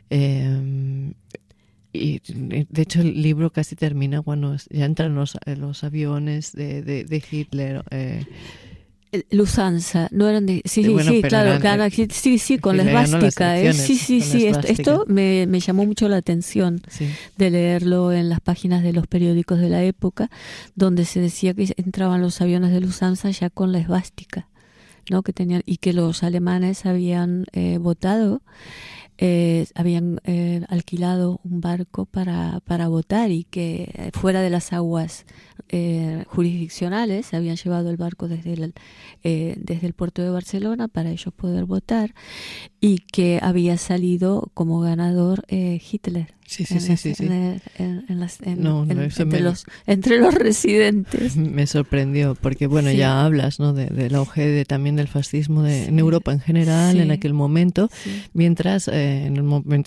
Y de hecho el libro casi termina cuando ya entran los aviones de Hitler. Lufthansa, no eran de... Sí, bueno, sí, claro, sí, con la esvástica. Esto me llamó mucho la atención de leerlo en las páginas de los periódicos de la época, donde se decía que entraban los aviones de Lufthansa ya con la esvástica, ¿no? Que tenían, y que los alemanes habían votado. Habían alquilado un barco para votar, y que fuera de las aguas jurisdiccionales habían llevado el barco desde el puerto de Barcelona para ellos poder votar, y que había salido como ganador Hitler. Entre los residentes. Me sorprendió porque ya hablas, ¿no? del auge también del fascismo en Europa en general en aquel momento, mientras en el momento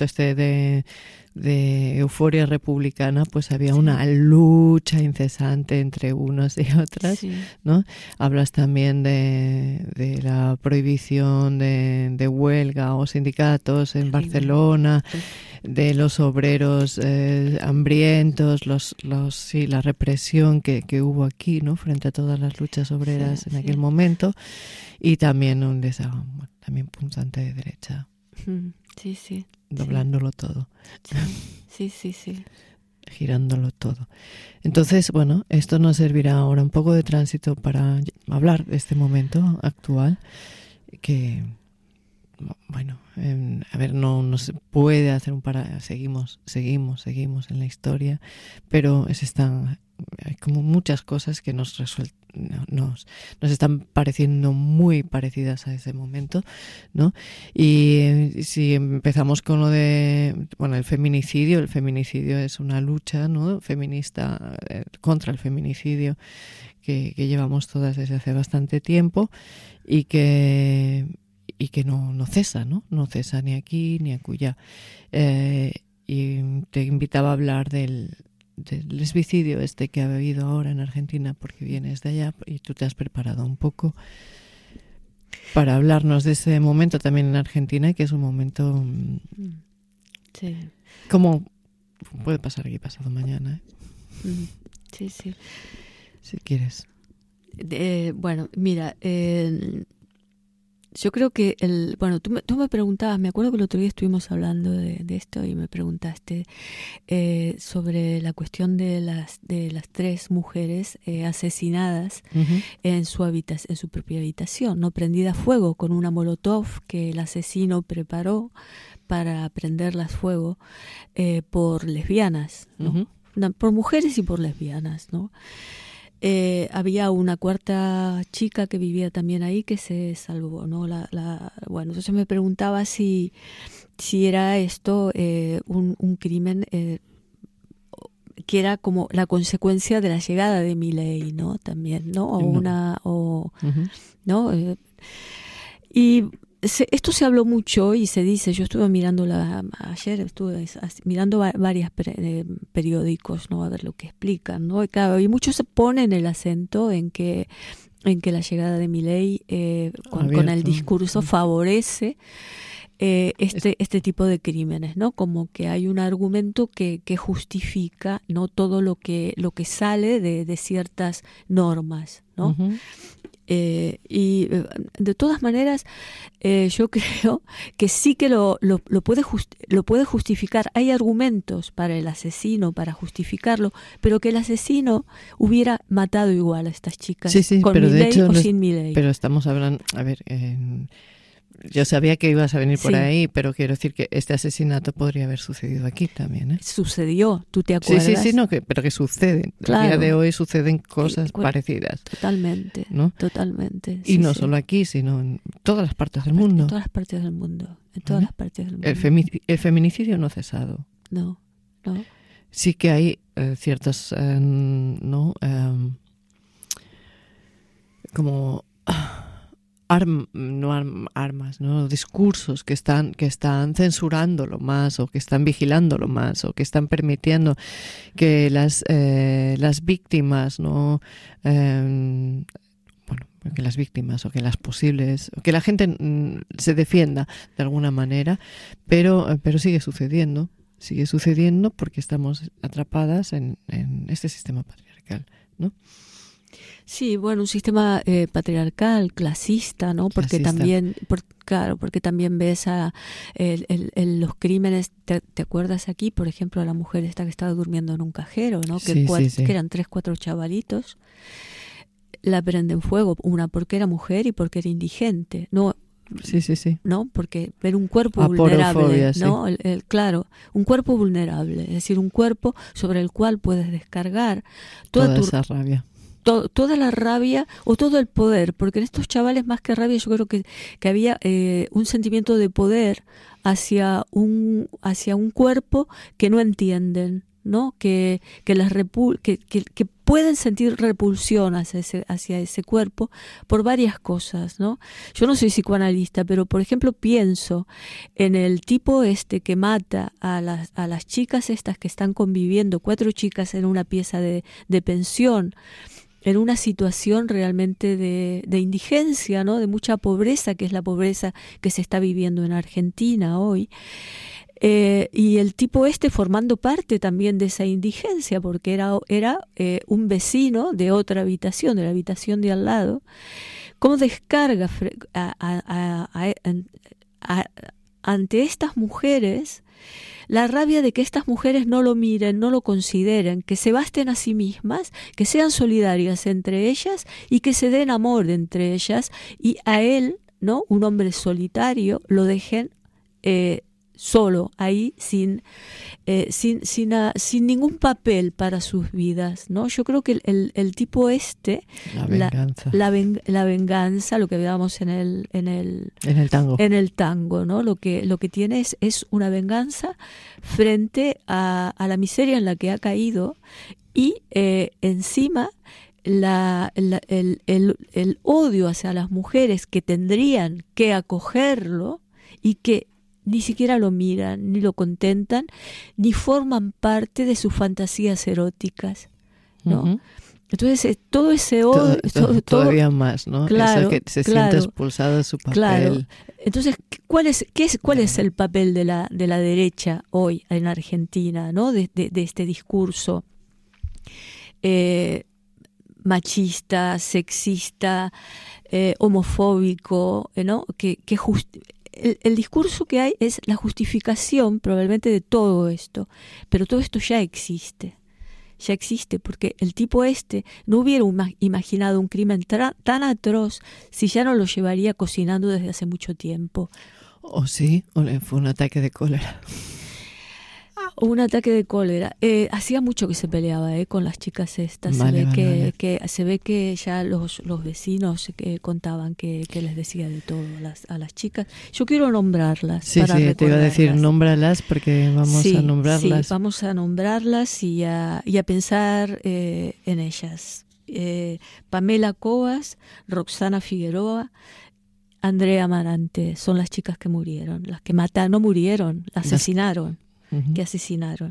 de euforia republicana pues había una lucha incesante entre unos y otras, ¿no? Hablas también de la prohibición de huelga o sindicatos en Barcelona, de los obreros hambrientos, la represión que hubo aquí, ¿no? Frente a todas las luchas obreras en aquel momento, y también un desahogo también punzante de derecha. Doblándolo todo. Sí. Girándolo todo. Entonces, bueno, esto nos servirá ahora un poco de tránsito para hablar de este momento actual, que, bueno, no se puede hacer seguimos en la historia, pero hay como muchas cosas que nos están pareciendo muy parecidas a ese momento, ¿no? Y si empezamos con lo de, el feminicidio es una lucha, ¿no? Feminista contra el feminicidio que llevamos todas desde hace bastante tiempo, y que no cesa, ¿no? No cesa ni aquí ni acullá. Y te invitaba a hablar del lesbicidio que ha habido ahora en Argentina, porque vienes de allá y tú te has preparado un poco para hablarnos de ese momento también en Argentina, que es un momento como puede pasar aquí pasado mañana, Sí. Si quieres. Bueno, mira, yo creo que tú me preguntabas, me acuerdo que el otro día estuvimos hablando de esto, y me preguntaste sobre la cuestión de las 3 mujeres asesinadas en su propia habitación, no, prendida a fuego con una molotov que el asesino preparó para prenderlas fuego por lesbianas, ¿no? Por mujeres y por lesbianas, ¿no? Había una 4ª chica que vivía también ahí que se salvó, ¿no? Entonces me preguntaba si era esto un crimen que era como la consecuencia de la llegada de Milei, ¿no? También, ¿no? ¿no? Y esto se habló mucho y se dice, yo estuve mirando ayer estuve mirando varios periódicos, ¿no? A ver lo que explican, ¿no? Y claro, y muchos se ponen el acento en que la llegada de Milei con el discurso favorece este tipo de crímenes, ¿no? Como que hay un argumento que justifica, ¿no? Todo lo que sale de ciertas normas, ¿no? Uh-huh. Y de todas maneras yo creo que sí que lo puede justificar. Hay argumentos para el asesino para justificarlo, pero que el asesino hubiera matado igual a estas chicas, sí, con pero Milei de hecho, o sin Milei. Pero estamos hablando, a ver, yo sabía que ibas a venir por ahí, pero quiero decir que este asesinato podría haber sucedido aquí también, ¿eh? Sucedió, ¿tú te acuerdas? Sí, no, pero que sucede. Claro. El día de hoy suceden cosas parecidas. Totalmente, ¿no? Totalmente. Y no solo aquí, sino en todas las partes del mundo. En todas las partes del mundo. En todas las partes del mundo. El feminicidio no ha cesado. No. Sí que hay ciertas, como... armas, ¿no? Discursos que están censurándolo más, o que están vigilándolo más, o que están permitiendo que las víctimas, ¿no? Que las víctimas o que las posibles, o que la gente se defienda de alguna manera, pero sigue sucediendo porque estamos atrapadas en este sistema patriarcal, ¿no? Sí, bueno, un sistema patriarcal, clasista, ¿no? Porque también, porque también ves los crímenes. ¿Te acuerdas aquí, por ejemplo, a la mujer esta que estaba durmiendo en un cajero, ¿no? Que eran 3-4 chavalitos, la prenden fuego, una porque era mujer y porque era indigente, ¿no? Sí. ¿No? Porque ver un cuerpo vulnerable, ¿no? Claro, un cuerpo vulnerable, es decir, un cuerpo sobre el cual puedes descargar toda esa rabia. Toda la rabia o todo el poder, porque en estos chavales más que rabia yo creo que había un sentimiento de poder hacia un cuerpo que no entienden, ¿no? Que pueden sentir repulsión hacia ese cuerpo por varias cosas, ¿no? Yo no soy psicoanalista, pero por ejemplo pienso en el tipo que mata a las chicas estas que están conviviendo, 4 chicas en una pieza de pensión, en una situación realmente de indigencia, ¿no? De mucha pobreza, que es la pobreza que se está viviendo en Argentina hoy. Y el tipo formando parte también de esa indigencia, porque era un vecino de otra habitación, de la habitación de al lado. ¿Cómo descarga ante estas mujeres la rabia de que estas mujeres no lo miren, no lo consideren, que se basten a sí mismas, que sean solidarias entre ellas y que se den amor entre ellas, y a él, ¿no? Un hombre solitario, lo dejen solo ahí sin ningún papel para sus vidas, ¿no? Yo creo que el tipo la venganza, lo que veamos en el tango, ¿no? Lo que tiene es una venganza frente a la miseria en la que ha caído, y encima el odio hacia las mujeres que tendrían que acogerlo y que ni siquiera lo miran, ni lo contentan, ni forman parte de sus fantasías eróticas, ¿no? Uh-huh. Entonces, todo ese odio... Todavía más, ¿no? Claro, eso que se siente expulsado de su papel. Claro. Entonces, ¿cuál es el papel de la derecha hoy en Argentina, ¿no? De este discurso machista, sexista, homofóbico, ¿no? El discurso que hay es la justificación probablemente de todo esto, pero todo esto ya existe porque el tipo no hubiera imaginado un crimen tan atroz si ya no lo llevaría cocinando desde hace mucho tiempo. ¿O sí? ¿O fue un ataque de cólera? Un ataque de cólera. Hacía mucho que se peleaba con las chicas estas. Se ve que ya los vecinos contaban que les decía de todo a las chicas. Yo quiero nombrarlas. Sí, te iba a decir, nómbralas porque vamos a nombrarlas. Sí, vamos a nombrarlas y a pensar en ellas. Pamela Covas, Roxana Figueroa, Andrea Amarante, son las chicas que murieron, las que mataron, no murieron, asesinaron, que asesinaron.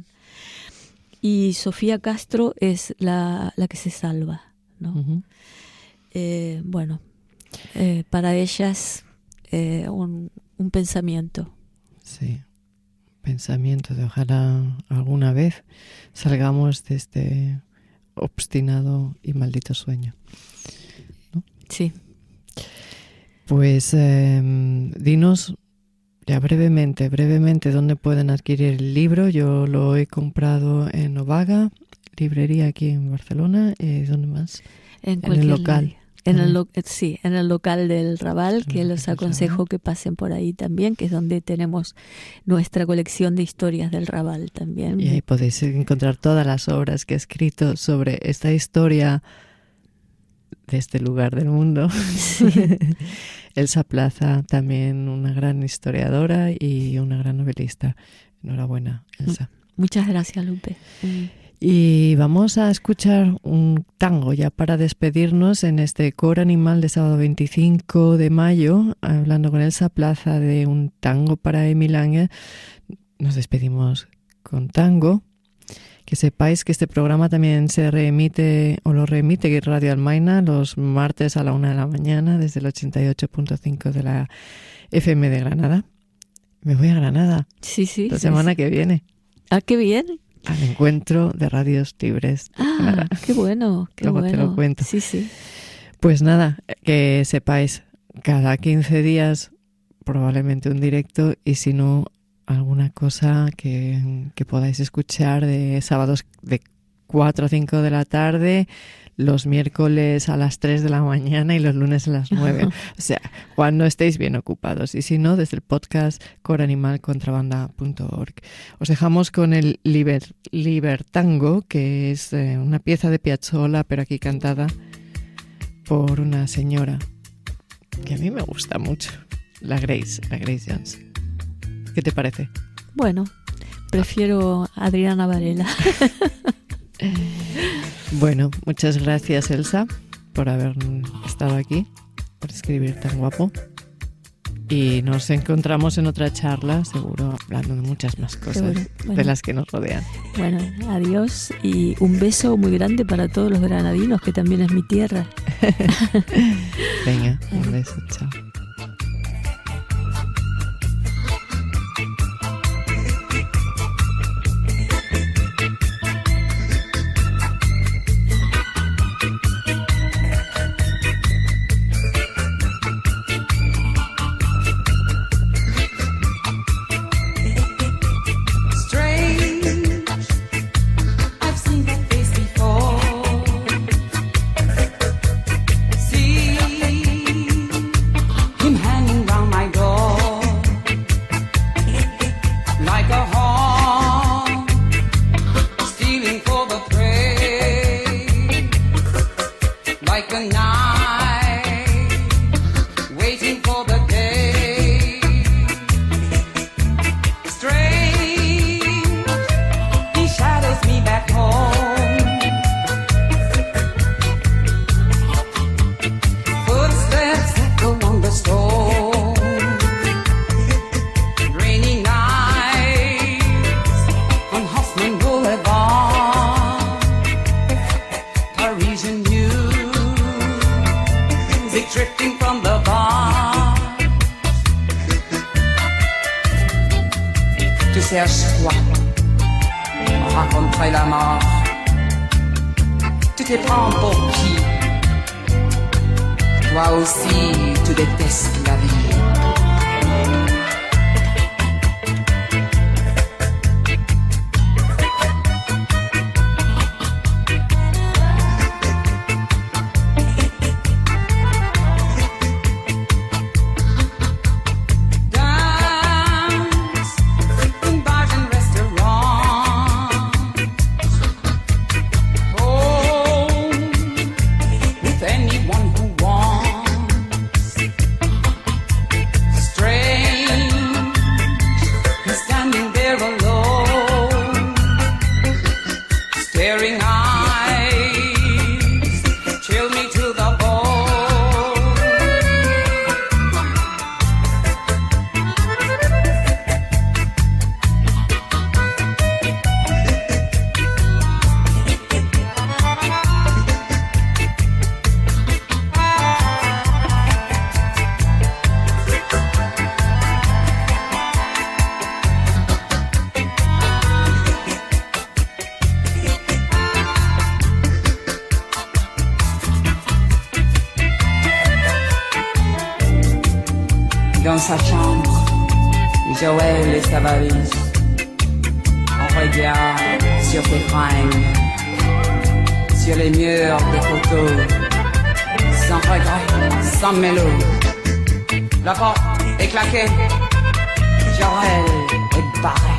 Y Sofía Castro es la que se salva, ¿no? Bueno, para ellas un pensamiento. Sí, pensamiento de ojalá alguna vez salgamos de este obstinado y maldito sueño, ¿no? Sí. Pues dinos ya brevemente dónde pueden adquirir el libro. Yo lo he comprado en Ovaga, librería aquí en Barcelona. ¿Dónde más? En el local. En el local del Raval, que les aconsejo que pasen por ahí también, que es donde tenemos nuestra colección de historias del Raval también. Y ahí podéis encontrar todas las obras que he escrito sobre esta historia de este lugar del mundo. Sí. Elsa Plaza, también una gran historiadora y una gran novelista. Enhorabuena, Elsa. Muchas gracias, Lupe. Y vamos a escuchar un tango ya para despedirnos en este Coro Animal de sábado 25 de mayo, hablando con Elsa Plaza de un tango para Emi Lange. Nos despedimos con tango. Que sepáis que este programa también se reemite o lo reemite Radio Almaina los martes a la 1 de la mañana desde el 88.5 de la FM de Granada. Me voy a Granada. Sí. La semana que viene. ¿Ah, qué bien? Al encuentro de Radios Libres. Qué bueno, qué Luego bueno. te lo cuento. Sí. Pues nada, que sepáis, cada 15 días probablemente un directo y si no, alguna cosa que podáis escuchar de sábados de 4 a 5 de la tarde, los miércoles a las 3 de la mañana y los lunes a las 9. O sea, cuando estéis bien ocupados. Y si no, desde el podcast coreanimalcontrabanda.org. Os dejamos con el Libertango, que es una pieza de Piazzolla, pero aquí cantada por una señora que a mí me gusta mucho, la Grace Jones. ¿Qué te parece? Bueno, prefiero a Adriana Varela. Bueno, muchas gracias, Elsa, por haber estado aquí, por escribir tan guapo. Y nos encontramos en otra charla, seguro, hablando de muchas más cosas de las que nos rodean. Bueno, adiós y un beso muy grande para todos los granadinos, que también es mi tierra. Venga, un beso, chao. Cherche-toi, rencontrer la mort. Tu te prends pour qui? Toi aussi, tu détestes la vie. dans sa chambre, Joël et sa valise. On regarde sur ses fringues, sur les murs des photos, sans regret, sans mélo. La porte est claquée, Joël est barré.